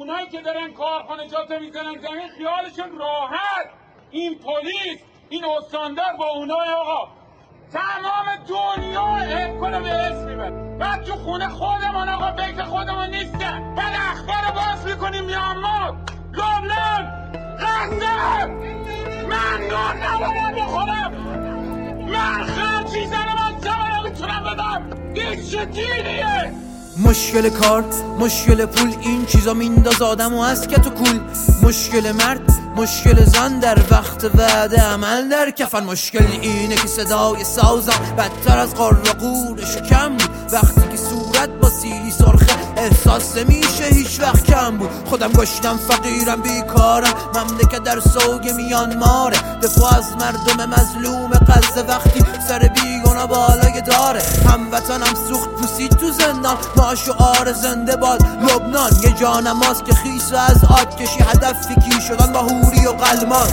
اونایی که دارن کارخانجات میزنن زمین خیالشون راحت. این پلیس، این استاندار با اونای آقا تمام دنیا حب کنه به اسم میبره. بعد تو خونه خودمون آقا بیت خودمون نیستن. بعد اخبار باز میکنیم میانمار، لبنان، غزه. من نون نباید بخورم، من خرچی زنم از جوانه میتونم بدم. این چه دینیه؟ مشکل کار، مشکل پول، این چیزا مینداز آدمو از کت و کول. مشکل مرد، مشکل زن، در وقت وعده عمل در کفن. مشکل اینه که صدای سازم بدتر از قار و قور شکم بود. وقتی که صورت با سیلی سرخه احساس میشه هیچ وقت کم بود. خودم گشتم فقیرم بیکارم، مملکت در سوگ میان ماره. دفاع از مردم مظلوم غزه وقتی سر بیگانا بالای داره. هموطنم سوخت پوسید تو زندان، ما شعار زنده باد لبنان. یه جانماز که خیس و از آب کشی هدف فکی شدن با هوری و قلمان.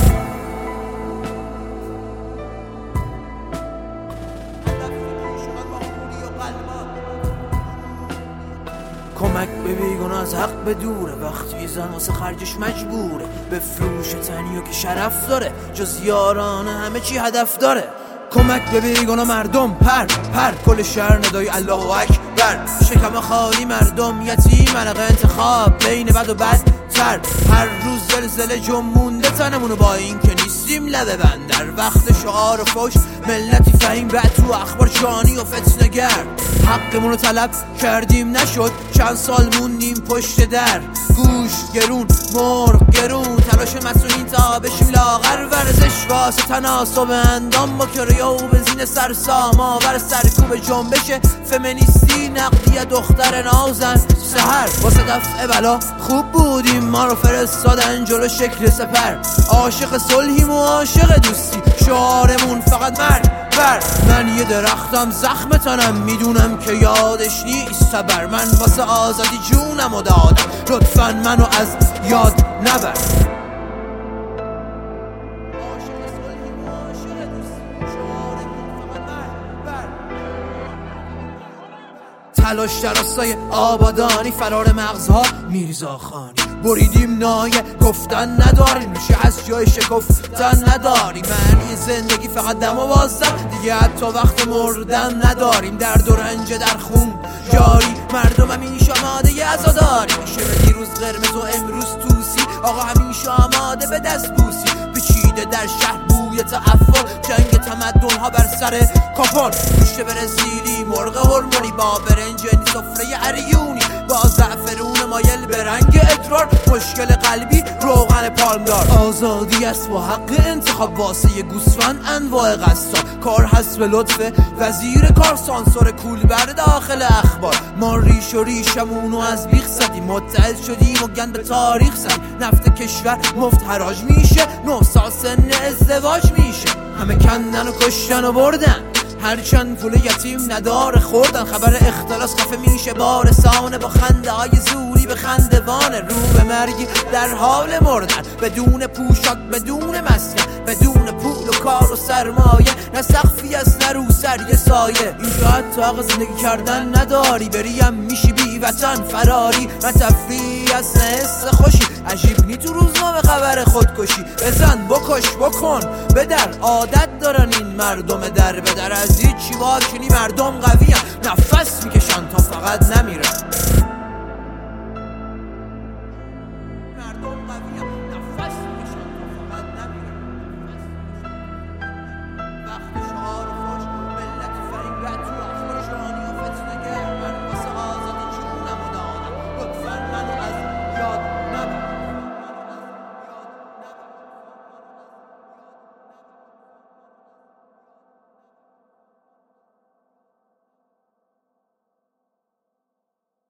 کمک به بیگناه از حق به دوره. وقتی زن واسه خرجش مجبوره بفروش تنیو که شرف داره، جز یارانه همه چی هدف داره. کمک به بیگناه مردم پر پر، کل شهر ندای الله اکبر. شکم خالی مردم یتیم، عرق انتخاب بین بد و بدتر. هر روز زلزله جنبونده تنمونو با این که نیستیم لبه بند. در وقت شعار و فوش ملتی فهیم بعد تو اخبار جانی و فتنه‌گر. حقمونو طلب کردیم نشد، چند سال موندیم پشت در. گوش گرون، مرغ گرون، تلاش مسئولین تا بشیم لاغر. ورزش واسه تناسب اندام با کریا و بنزین سرسام آور. سرکوب جنبش فمینیستی، نقدی دختر نازن. سحر واسه دفع بلا خوب بودیم، ما رو فرستادن جلو شکل سپر. عاشق صلحیم و عاشق دوستی، شعارمون فقط مرگ بر. من یه درختم زخم تنم، میدونم که یادش نیست صبر. من واسه آزادی جونمو دادم، لطفاً منو از یاد نبر. تلاش در راستای آبادانی، فرار مغزها میرزا خانی. بریدیم نایه گفتن نداریم، میشه از جای شکفتن نداریم. معنی زندگی فقط دم و بازدم، دیگه حتی وقت مردن نداریم. درد و رنج در خون جاری، مردم همیشه آماده عزاداری. میشه به دیروز قرمز و امروز توسی، آقا همیشه آماده به دست بوسی. پیچیده در شهر بوی تعفن، جنگ تمدن ها بر سر کاپون. میشه برزیلی مرغ هرمونی با برنجنی سفره عریونی، با زعفرون مایل به رنگ ادرار. مشکل قلبی روغن پالمدار. آزادی است و حق انتخاب واسه یه گوسفند انواع قصاب. کار هست به لطف وزیر کار، سانسور کول بر داخل اخبار. ما ریش و ریشمونو از بیخ زدیم، متحد شدیم و گند به تاریخ زدیم. نفت کشور مفت حراج میشه، 9 سال سن ازدواج میشه. همه کندن و کشتن و بردن، هرچند پول یتیم نداره خوردن. خبر اختلاس خفه میشه با رسانه، با خنده های زوری به خندوانه. رو به مرگی در حال مردن، بدون پوشاک، بدون مسکن، بدون پول و کار و سرمایه. نه سقفی است نه رو سر یه سایه. اینجا حتی حق زندگی کردن نداری، بریم میشی بی وطن فراری. نه تفریح است نه حس خوشی، عجیب نی تو روزنامه خبر خودکشی. بزن بکش بکن بدر، عادت دارن این مردم در بدر. از هیچی واکنی مردم قوی هم، نفس میکشن تا فقط نمیرن.